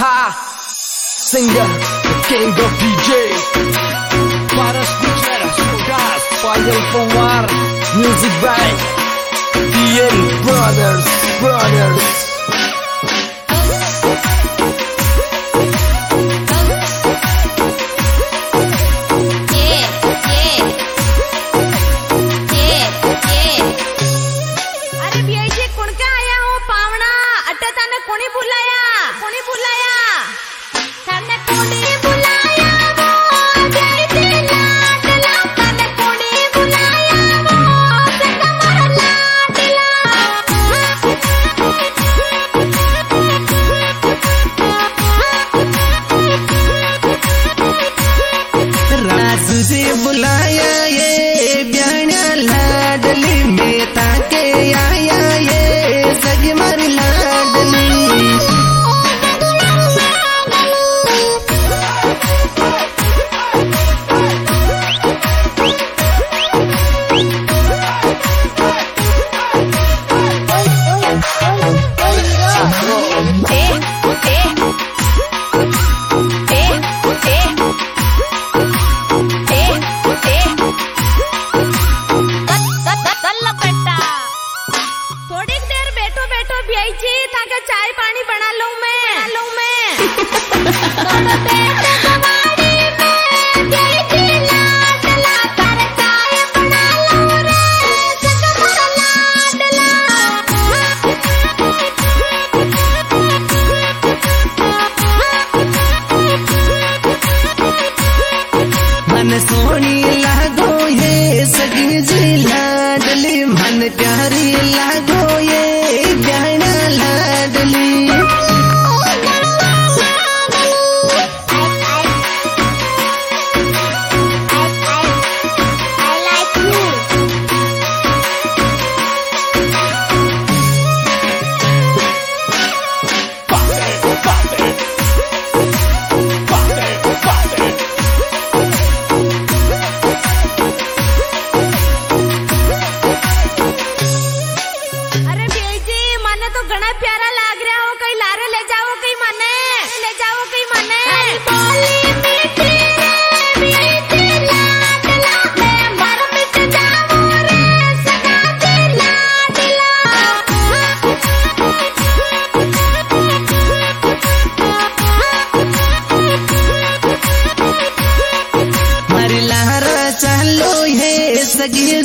Taha, singer, the king of DJ. Para speechless, sudas, Fayal Pawar, music by DN Brothers. बुलाया ये ब्याना लाडली में ताके आया ये सजमर लाडली चाय पानी बना लूं मैं मन सोनी लागो ये सगी जी लाडली मन प्यारी लागो ये ब्याना लाडली प्यारा लाग रहा हो, कहीं लारे ले जाओ, कहीं मने ले जाओ, कहीं मने मरी लारा चलो ये सगी